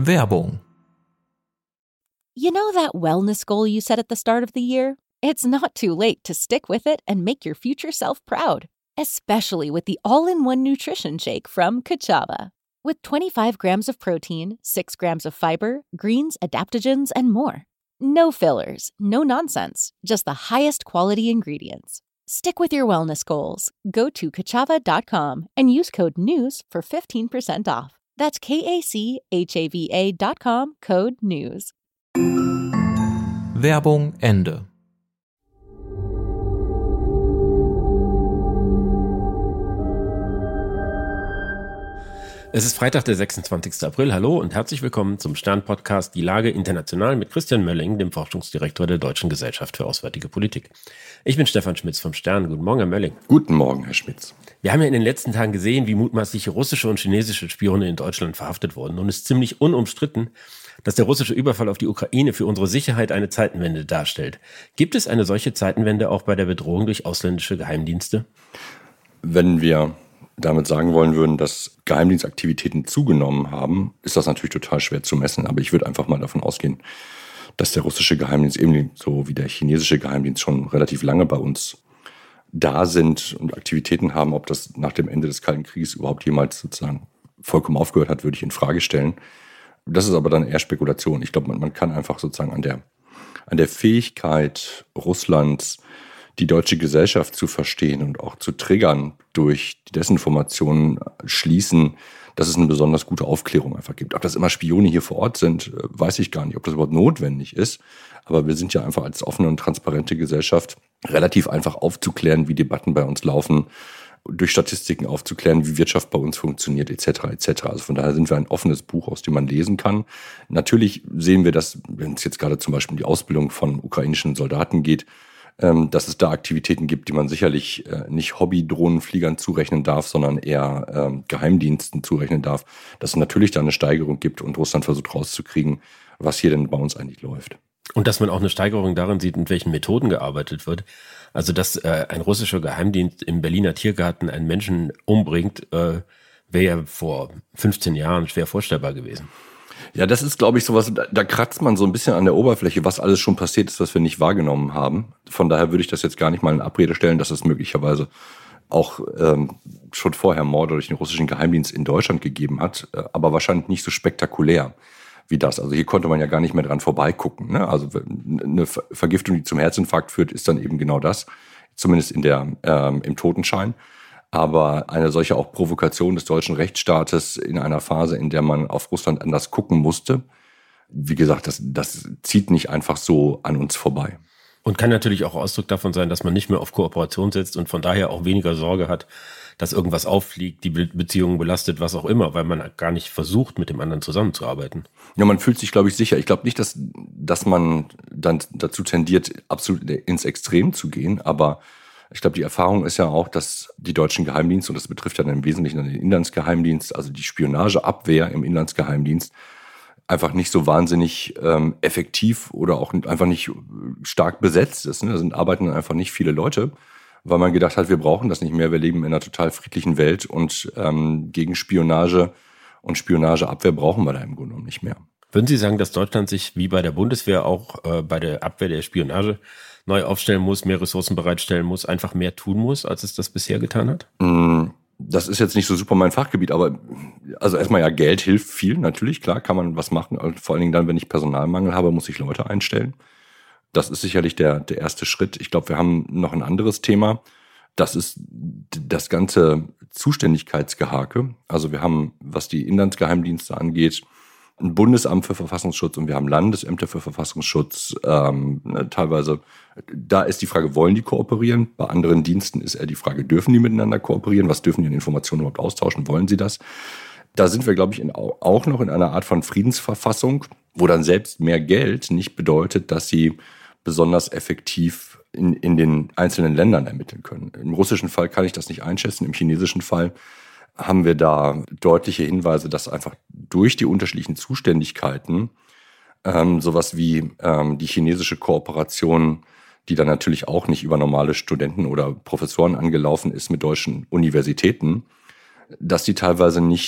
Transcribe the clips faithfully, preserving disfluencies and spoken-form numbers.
Werbung. You know that wellness goal you set at the start of the year? It's not too late to stick with it and make your future self proud, especially with the all-in-one nutrition shake from Kachava. With twenty-five grams of protein, six grams of fiber, greens, adaptogens, and more. No fillers, no nonsense, just the highest quality ingredients. Stick with your wellness goals. Go to kachava dot com and use code NEWS for fifteen percent off. That's K A C H A V A dot com, code NEWS. Werbung Ende. Es ist Freitag, der sechsundzwanzigster April. Hallo und herzlich willkommen zum Stern-Podcast Die Lage international mit Christian Mölling, dem Forschungsdirektor der Deutschen Gesellschaft für Auswärtige Politik. Ich bin Stefan Schmitz vom Stern. Guten Morgen, Herr Mölling. Guten Morgen, Herr Schmitz. Wir haben ja in den letzten Tagen gesehen, wie mutmaßliche russische und chinesische Spione in Deutschland verhaftet wurden. Und es ist ziemlich unumstritten, dass der russische Überfall auf die Ukraine für unsere Sicherheit eine Zeitenwende darstellt. Gibt es eine solche Zeitenwende auch bei der Bedrohung durch ausländische Geheimdienste? Wenn wir damit sagen wollen würden, dass Geheimdienstaktivitäten zugenommen haben, ist das natürlich total schwer zu messen. Aber ich würde einfach mal davon ausgehen, dass der russische Geheimdienst ebenso wie der chinesische Geheimdienst schon relativ lange bei uns da sind und Aktivitäten haben. Ob das nach dem Ende des Kalten Krieges überhaupt jemals sozusagen vollkommen aufgehört hat, würde ich in Frage stellen. Das ist aber dann eher Spekulation. Ich glaube, man, man kann einfach sozusagen an der, an der Fähigkeit Russlands, die deutsche Gesellschaft zu verstehen und auch zu triggern durch die Desinformation schließen, dass es eine besonders gute Aufklärung einfach gibt. Ob das immer Spione hier vor Ort sind, weiß ich gar nicht, ob das überhaupt notwendig ist. Aber wir sind ja einfach als offene und transparente Gesellschaft relativ einfach aufzuklären, wie Debatten bei uns laufen, durch Statistiken aufzuklären, wie Wirtschaft bei uns funktioniert, et cetera et cetera. Also von daher sind wir ein offenes Buch, aus dem man lesen kann. Natürlich sehen wir das, wenn es jetzt gerade zum Beispiel um die Ausbildung von ukrainischen Soldaten geht, dass es da Aktivitäten gibt, die man sicherlich nicht Hobby-Drohnenfliegern zurechnen darf, sondern eher ähm, Geheimdiensten zurechnen darf, dass es natürlich da eine Steigerung gibt und Russland versucht rauszukriegen, was hier denn bei uns eigentlich läuft. Und dass man auch eine Steigerung darin sieht, mit welchen Methoden gearbeitet wird. Also dass äh, ein russischer Geheimdienst im Berliner Tiergarten einen Menschen umbringt, äh, wäre ja vor fünfzehn Jahren schwer vorstellbar gewesen. Ja, das ist, glaube ich, sowas, da, da kratzt man so ein bisschen an der Oberfläche, was alles schon passiert ist, was wir nicht wahrgenommen haben. Von daher würde ich das jetzt gar nicht mal in Abrede stellen, dass es möglicherweise auch ähm, schon vorher Morde durch den russischen Geheimdienst in Deutschland gegeben hat, äh, aber wahrscheinlich nicht so spektakulär wie das. Also hier konnte man ja gar nicht mehr dran vorbeigucken, ne? Also eine Vergiftung, die zum Herzinfarkt führt, ist dann eben genau das, zumindest in der ähm, im Totenschein. Aber eine solche auch Provokation des deutschen Rechtsstaates in einer Phase, in der man auf Russland anders gucken musste, wie gesagt, das, das zieht nicht einfach so an uns vorbei. Und kann natürlich auch Ausdruck davon sein, dass man nicht mehr auf Kooperation setzt und von daher auch weniger Sorge hat, dass irgendwas auffliegt, die Beziehungen belastet, was auch immer, weil man gar nicht versucht, mit dem anderen zusammenzuarbeiten. Ja, man fühlt sich, glaube ich, sicher. Ich glaube nicht, dass, dass man dann dazu tendiert, absolut ins Extrem zu gehen, aber ich glaube, die Erfahrung ist ja auch, dass die deutschen Geheimdienste, und das betrifft ja dann im Wesentlichen den Inlandsgeheimdienst, also die Spionageabwehr im Inlandsgeheimdienst, einfach nicht so wahnsinnig ähm, effektiv oder auch einfach nicht stark besetzt ist. Ne? Da sind, arbeiten einfach nicht viele Leute, weil man gedacht hat, wir brauchen das nicht mehr. Wir leben in einer total friedlichen Welt und ähm, gegen Spionage und Spionageabwehr brauchen wir da im Grunde genommen nicht mehr. Würden Sie sagen, dass Deutschland sich wie bei der Bundeswehr auch äh, bei der Abwehr der Spionage neu aufstellen muss, mehr Ressourcen bereitstellen muss, einfach mehr tun muss, als es das bisher getan hat? Das ist jetzt nicht so super mein Fachgebiet, aber also erstmal ja, Geld hilft viel, natürlich, klar, kann man was machen. Vor allen Dingen dann, wenn ich Personalmangel habe, muss ich Leute einstellen. Das ist sicherlich der, der erste Schritt. Ich glaube, wir haben noch ein anderes Thema. Das ist das ganze Zuständigkeitsgehake. Also wir haben, was die Inlandsgeheimdienste angeht, ein Bundesamt für Verfassungsschutz und wir haben Landesämter für Verfassungsschutz. Ähm, ne, teilweise, da ist die Frage, wollen die kooperieren? Bei anderen Diensten ist eher die Frage, dürfen die miteinander kooperieren? Was dürfen die an Informationen überhaupt austauschen? Wollen sie das? Da sind wir, glaube ich, in, auch noch in einer Art von Friedensverfassung, wo dann selbst mehr Geld nicht bedeutet, dass sie besonders effektiv in, in den einzelnen Ländern ermitteln können. Im russischen Fall kann ich das nicht einschätzen, im chinesischen Fall haben wir da deutliche Hinweise, dass einfach durch die unterschiedlichen Zuständigkeiten ähm, sowas wie ähm, die chinesische Kooperation, die dann natürlich auch nicht über normale Studenten oder Professoren angelaufen ist mit deutschen Universitäten, dass die teilweise nicht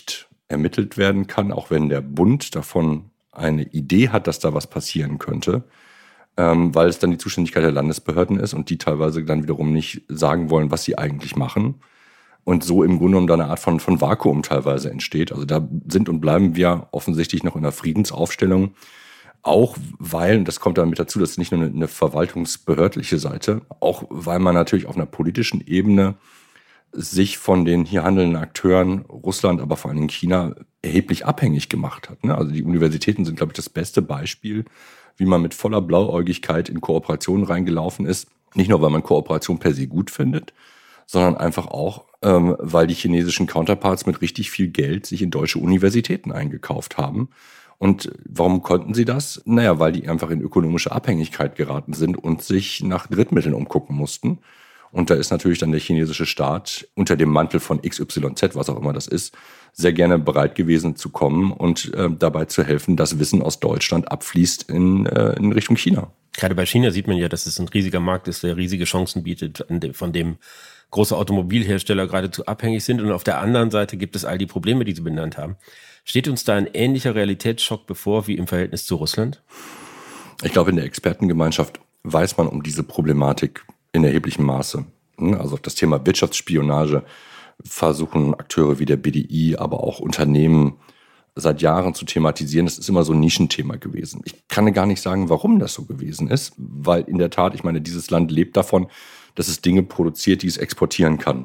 ermittelt werden kann, auch wenn der Bund davon eine Idee hat, dass da was passieren könnte, ähm, weil es dann die Zuständigkeit der Landesbehörden ist und die teilweise dann wiederum nicht sagen wollen, was sie eigentlich machen. Und so im Grunde genommen da eine Art von, von Vakuum teilweise entsteht. Also da sind und bleiben wir offensichtlich noch in einer Friedensaufstellung. Auch weil, und das kommt dann mit dazu, das ist nicht nur eine, eine verwaltungsbehördliche Seite, auch weil man natürlich auf einer politischen Ebene sich von den hier handelnden Akteuren, Russland, aber vor allem China, erheblich abhängig gemacht hat. Also die Universitäten sind, glaube ich, das beste Beispiel, wie man mit voller Blauäugigkeit in Kooperationen reingelaufen ist. Nicht nur, weil man Kooperation per se gut findet, sondern einfach auch, ähm, weil die chinesischen Counterparts mit richtig viel Geld sich in deutsche Universitäten eingekauft haben. Und warum konnten sie das? Naja, weil die einfach in ökonomische Abhängigkeit geraten sind und sich nach Drittmitteln umgucken mussten. Und da ist natürlich dann der chinesische Staat unter dem Mantel von X Y Z, was auch immer das ist, sehr gerne bereit gewesen zu kommen und äh, dabei zu helfen, dass Wissen aus Deutschland abfließt in, äh, in Richtung China. Gerade bei China sieht man ja, dass es ein riesiger Markt ist, der riesige Chancen bietet, von dem große Automobilhersteller geradezu abhängig sind. Und auf der anderen Seite gibt es all die Probleme, die Sie benannt haben. Steht uns da ein ähnlicher Realitätsschock bevor wie im Verhältnis zu Russland? Ich glaube, in der Expertengemeinschaft weiß man um diese Problematik in erheblichem Maße. Also das Thema Wirtschaftsspionage versuchen Akteure wie der B D I, aber auch Unternehmen seit Jahren zu thematisieren. Das ist immer so ein Nischenthema gewesen. Ich kann gar nicht sagen, warum das so gewesen ist, weil in der Tat, ich meine, dieses Land lebt davon, dass es Dinge produziert, die es exportieren kann.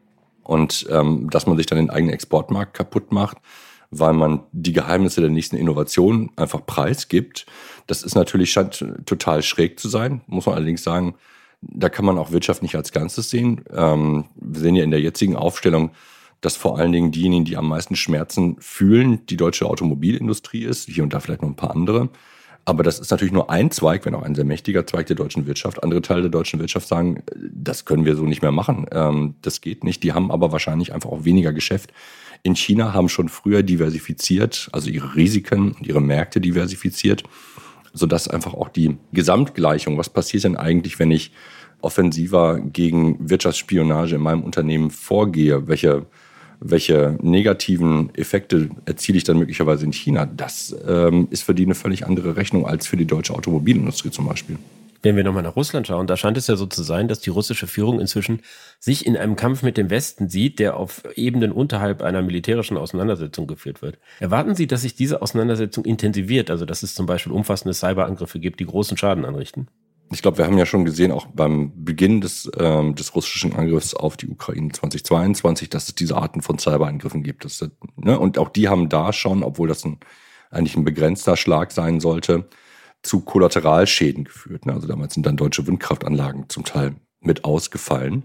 Und ähm, dass man sich dann den eigenen Exportmarkt kaputt macht, weil man die Geheimnisse der nächsten Innovation einfach preisgibt. Das ist natürlich, scheint total schräg zu sein, muss man allerdings sagen. Da kann man auch Wirtschaft nicht als Ganzes sehen. Ähm, wir sehen ja in der jetzigen Aufstellung, dass vor allen Dingen diejenigen, die am meisten Schmerzen fühlen, die deutsche Automobilindustrie ist, hier und da vielleicht noch ein paar andere. Aber das ist natürlich nur ein Zweig, wenn auch ein sehr mächtiger Zweig der deutschen Wirtschaft. Andere Teile der deutschen Wirtschaft sagen, das können wir so nicht mehr machen. Ähm, das geht nicht. Die haben aber wahrscheinlich einfach auch weniger Geschäft. In China haben schon früher diversifiziert, also ihre Risiken und ihre Märkte diversifiziert, sodass einfach auch die Gesamtgleichung, was passiert denn eigentlich, wenn ich offensiver gegen Wirtschaftsspionage in meinem Unternehmen vorgehe, welche, welche negativen Effekte erziele ich dann möglicherweise in China, das ähm, ist für die eine völlig andere Rechnung als für die deutsche Automobilindustrie zum Beispiel. Wenn wir nochmal nach Russland schauen, da scheint es ja so zu sein, dass die russische Führung inzwischen sich in einem Kampf mit dem Westen sieht, der auf Ebenen unterhalb einer militärischen Auseinandersetzung geführt wird. Erwarten Sie, dass sich diese Auseinandersetzung intensiviert, also dass es zum Beispiel umfassende Cyberangriffe gibt, die großen Schaden anrichten? Ich glaube, wir haben ja schon gesehen, auch beim Beginn des, ähm, des russischen Angriffs auf die Ukraine zweitausendzweiundzwanzig, dass es diese Arten von Cyberangriffen gibt. Das, ne, und auch die haben da schon, obwohl das ein, eigentlich ein begrenzter Schlag sein sollte, zu Kollateralschäden geführt. Ne? Also damals sind dann deutsche Windkraftanlagen zum Teil mit ausgefallen.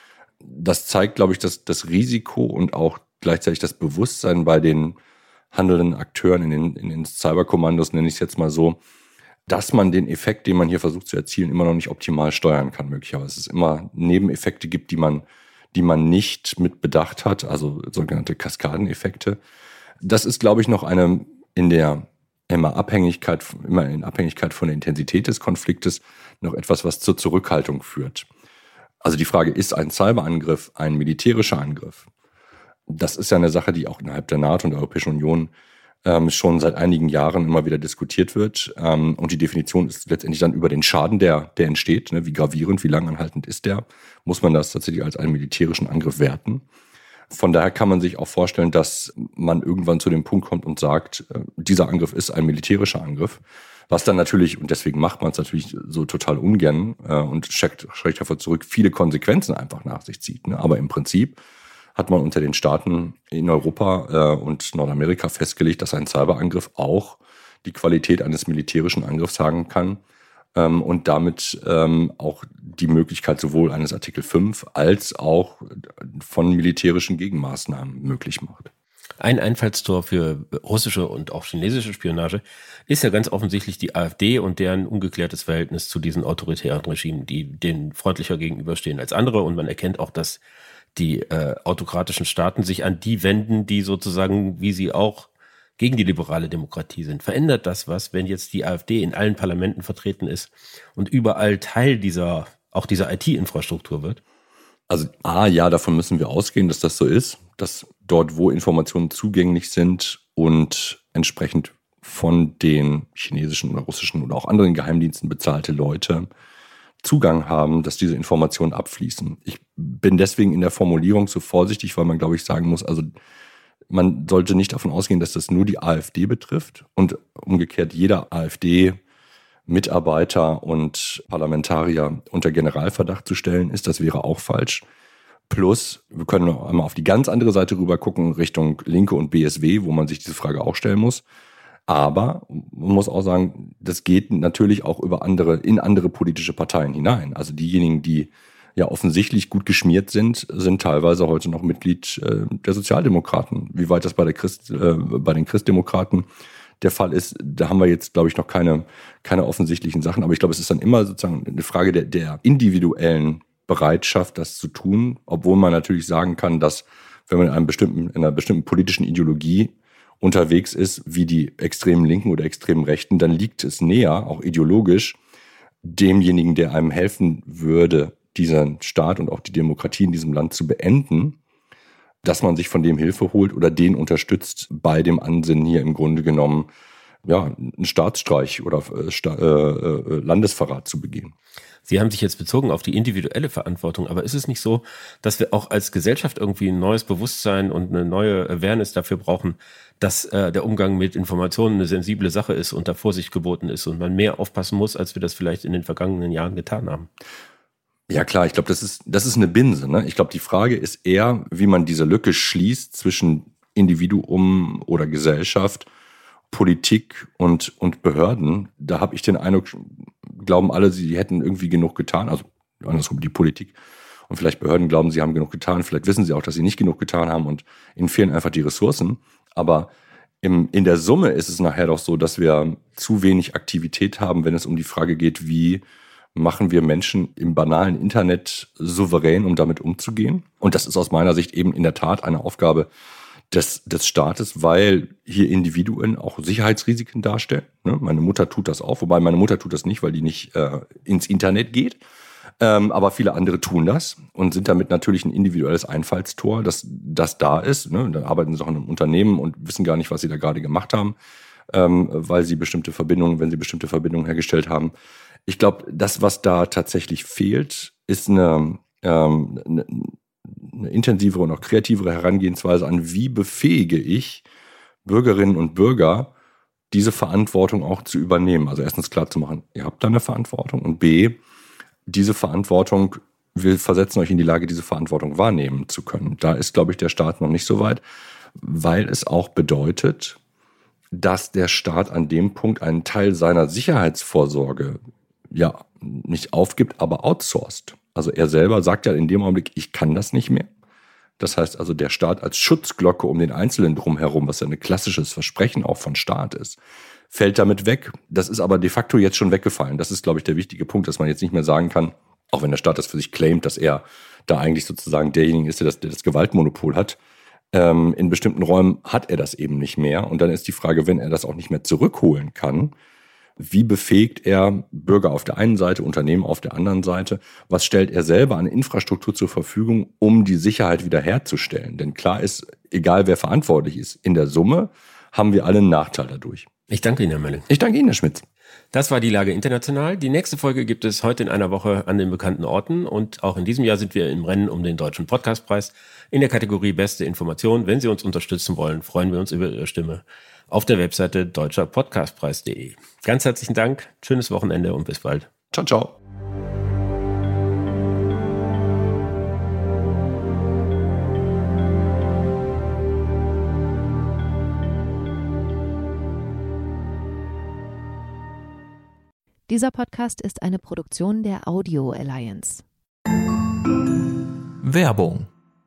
Das zeigt, glaube ich, das, das Risiko und auch gleichzeitig das Bewusstsein bei den handelnden Akteuren in den, in den Cyberkommandos, nenne ich es jetzt mal so, dass man den Effekt, den man hier versucht zu erzielen, immer noch nicht optimal steuern kann, möglicherweise. Es immer Nebeneffekte gibt, die man, die man nicht mit bedacht hat, also sogenannte Kaskadeneffekte. Das ist, glaube ich, noch eine in der immer Abhängigkeit, immer in Abhängigkeit von der Intensität des Konfliktes noch etwas, was zur Zurückhaltung führt. Also die Frage, ist ein Cyberangriff ein militärischer Angriff? Das ist ja eine Sache, die auch innerhalb der NATO und der Europäischen Union ähm, schon seit einigen Jahren immer wieder diskutiert wird. Ähm, und die Definition ist letztendlich dann über den Schaden, der, der entsteht. Ne? Wie gravierend, wie langanhaltend ist der? Muss man das tatsächlich als einen militärischen Angriff werten? Von daher kann man sich auch vorstellen, dass man irgendwann zu dem Punkt kommt und sagt, äh, dieser Angriff ist ein militärischer Angriff. Was dann natürlich, und deswegen macht man es natürlich so total ungern äh, und schreckt, schreckt davor zurück, viele Konsequenzen einfach nach sich zieht. Ne? Aber im Prinzip hat man unter den Staaten in Europa äh, und Nordamerika festgelegt, dass ein Cyberangriff auch die Qualität eines militärischen Angriffs haben kann ähm, und damit ähm, auch die Möglichkeit sowohl eines Artikel fünf als auch von militärischen Gegenmaßnahmen möglich macht. Ein Einfallstor für russische und auch chinesische Spionage ist ja ganz offensichtlich die AfD und deren ungeklärtes Verhältnis zu diesen autoritären Regimen, die denen freundlicher gegenüberstehen als andere. Und man erkennt auch, dass die äh, autokratischen Staaten sich an die wenden, die sozusagen, wie sie auch gegen die liberale Demokratie sind. Verändert das was, wenn jetzt die AfD in allen Parlamenten vertreten ist und überall Teil dieser, auch dieser I T-Infrastruktur wird? Also A, ja, davon müssen wir ausgehen, dass das so ist, dass dort, wo Informationen zugänglich sind und entsprechend von den chinesischen oder russischen oder auch anderen Geheimdiensten bezahlte Leute Zugang haben, dass diese Informationen abfließen. Ich bin deswegen in der Formulierung so vorsichtig, weil man, glaube ich, sagen muss, also man sollte nicht davon ausgehen, dass das nur die AfD betrifft und umgekehrt jeder AfD-Mitarbeiter und Parlamentarier unter Generalverdacht zu stellen ist. Das wäre auch falsch. Plus, wir können noch einmal auf die ganz andere Seite rüber gucken, Richtung Linke und B S W, wo man sich diese Frage auch stellen muss. Aber man muss auch sagen, das geht natürlich auch über andere, in andere politische Parteien hinein. Also diejenigen, die ja offensichtlich gut geschmiert sind, sind teilweise heute noch Mitglied äh, der Sozialdemokraten. Wie weit das bei der Christ, äh, bei den Christdemokraten der Fall ist, da haben wir jetzt, glaube ich, noch keine, keine offensichtlichen Sachen. Aber ich glaube, es ist dann immer sozusagen eine Frage der, der individuellen Bereitschaft, das zu tun, obwohl man natürlich sagen kann, dass wenn man in einem bestimmten, in einer bestimmten politischen Ideologie unterwegs ist, wie die extremen Linken oder extremen Rechten, dann liegt es näher, auch ideologisch, demjenigen, der einem helfen würde, diesen Staat und auch die Demokratie in diesem Land zu beenden, dass man sich von dem Hilfe holt oder den unterstützt bei dem Ansinnen hier im Grunde genommen, ja, einen Staatsstreich oder Sta- äh, Landesverrat zu begehen. Sie haben sich jetzt bezogen auf die individuelle Verantwortung, aber ist es nicht so, dass wir auch als Gesellschaft irgendwie ein neues Bewusstsein und eine neue Awareness dafür brauchen, dass äh, der Umgang mit Informationen eine sensible Sache ist und da Vorsicht geboten ist und man mehr aufpassen muss, als wir das vielleicht in den vergangenen Jahren getan haben? Ja klar, ich glaube, das ist, das ist eine Binse. Ne? Ich glaube, die Frage ist eher, wie man diese Lücke schließt zwischen Individuum oder Gesellschaft, Politik und, und Behörden. Da habe ich den Eindruck, glauben alle, sie hätten irgendwie genug getan. Also andersrum, die Politik und vielleicht Behörden glauben, sie haben genug getan. Vielleicht wissen sie auch, dass sie nicht genug getan haben und ihnen fehlen einfach die Ressourcen. Aber im, in der Summe ist es nachher doch so, dass wir zu wenig Aktivität haben, wenn es um die Frage geht, wie machen wir Menschen im banalen Internet souverän, um damit umzugehen. Und das ist aus meiner Sicht eben in der Tat eine Aufgabe des, des Staates, weil hier Individuen auch Sicherheitsrisiken darstellen. Ne? Meine Mutter tut das auch, wobei meine Mutter tut das nicht, weil die nicht äh, ins Internet geht. Ähm, aber viele andere tun das und sind damit natürlich ein individuelles Einfallstor, das, das da ist. Ne? Dann arbeiten sie auch in einem Unternehmen und wissen gar nicht, was sie da gerade gemacht haben, ähm, weil sie bestimmte Verbindungen, wenn sie bestimmte Verbindungen hergestellt haben. Ich glaube, das, was da tatsächlich fehlt, ist eine, ähm, eine, eine intensivere und auch kreativere Herangehensweise an, wie befähige ich Bürgerinnen und Bürger, diese Verantwortung auch zu übernehmen. Also erstens klar zu machen, ihr habt da eine Verantwortung und B, diese Verantwortung, wir versetzen euch in die Lage, diese Verantwortung wahrnehmen zu können. Da ist, glaube ich, der Staat noch nicht so weit, weil es auch bedeutet, dass der Staat an dem Punkt einen Teil seiner Sicherheitsvorsorge ja nicht aufgibt, aber outsourced. Also er selber sagt ja in dem Augenblick, ich kann das nicht mehr. Das heißt also, der Staat als Schutzglocke um den Einzelnen drumherum, was ja ein klassisches Versprechen auch von Staat ist, fällt damit weg. Das ist aber de facto jetzt schon weggefallen. Das ist, glaube ich, der wichtige Punkt, dass man jetzt nicht mehr sagen kann, auch wenn der Staat das für sich claimt, dass er da eigentlich sozusagen derjenige ist, der das, der das Gewaltmonopol hat. Ähm, in bestimmten Räumen hat er das eben nicht mehr. Und dann ist die Frage, wenn er das auch nicht mehr zurückholen kann, wie befähigt er Bürger auf der einen Seite, Unternehmen auf der anderen Seite? Was stellt er selber an Infrastruktur zur Verfügung, um die Sicherheit wiederherzustellen? Denn klar ist, egal wer verantwortlich ist, in der Summe haben wir alle einen Nachteil dadurch. Ich danke Ihnen, Herr Mölling. Ich danke Ihnen, Herr Schmitz. Das war die Lage international. Die nächste Folge gibt es heute in einer Woche an den bekannten Orten. Und auch in diesem Jahr sind wir im Rennen um den Deutschen Podcastpreis in der Kategorie Beste Information. Wenn Sie uns unterstützen wollen, freuen wir uns über Ihre Stimme auf der Webseite deutscher podcastpreis punkt de. Ganz herzlichen Dank, schönes Wochenende und bis bald. Ciao, ciao. Dieser Podcast ist eine Produktion der Audio Alliance. Werbung.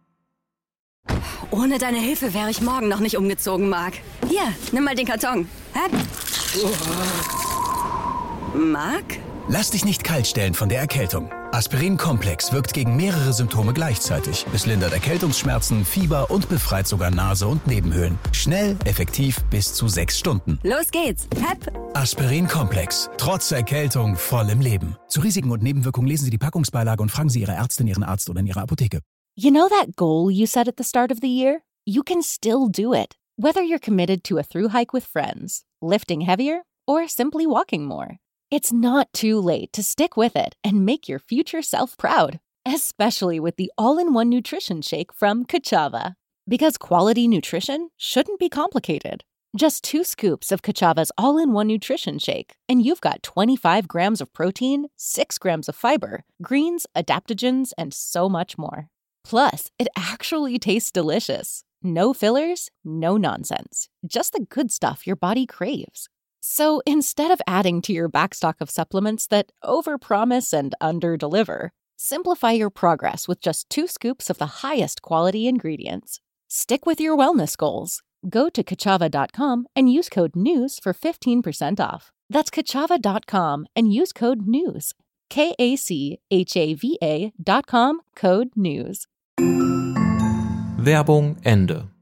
Ohne deine Hilfe wäre ich morgen noch nicht umgezogen, Marc. Hier, nimm mal den Karton. Hä? Marc? Lass dich nicht kalt stellen von der Erkältung. Aspirin Komplex wirkt gegen mehrere Symptome gleichzeitig. Es lindert Erkältungsschmerzen, Fieber und befreit sogar Nase und Nebenhöhlen. Schnell, effektiv, bis zu sechs Stunden. Los geht's. Pep. Aspirin Komplex. Trotz Erkältung voll im Leben. Zu Risiken und Nebenwirkungen lesen Sie die Packungsbeilage und fragen Sie Ihre Ärztin, Ihren Arzt oder in Ihrer Apotheke. You know that goal you set at the start of the year? You can still do it. Whether you're committed to a thru hike with friends, lifting heavier, or simply walking more. It's not too late to stick with it and make your future self proud, especially with the all-in-one nutrition shake from Kachava. Because quality nutrition shouldn't be complicated. Just two scoops of Kachava's all-in-one nutrition shake, and you've got twenty-five grams of protein, six grams of fiber, greens, adaptogens, and so much more. Plus, it actually tastes delicious. No fillers, no nonsense. Just the good stuff your body craves. So instead of adding to your backstock of supplements that overpromise and underdeliver, simplify your progress with just two scoops of the highest quality ingredients. Stick with your wellness goals. Go to Kachava dot com and use code NEWS for fifteen percent off. That's Kachava dot com and use code NEWS. K A C H A V A dot com, code NEWS. Werbung Ende.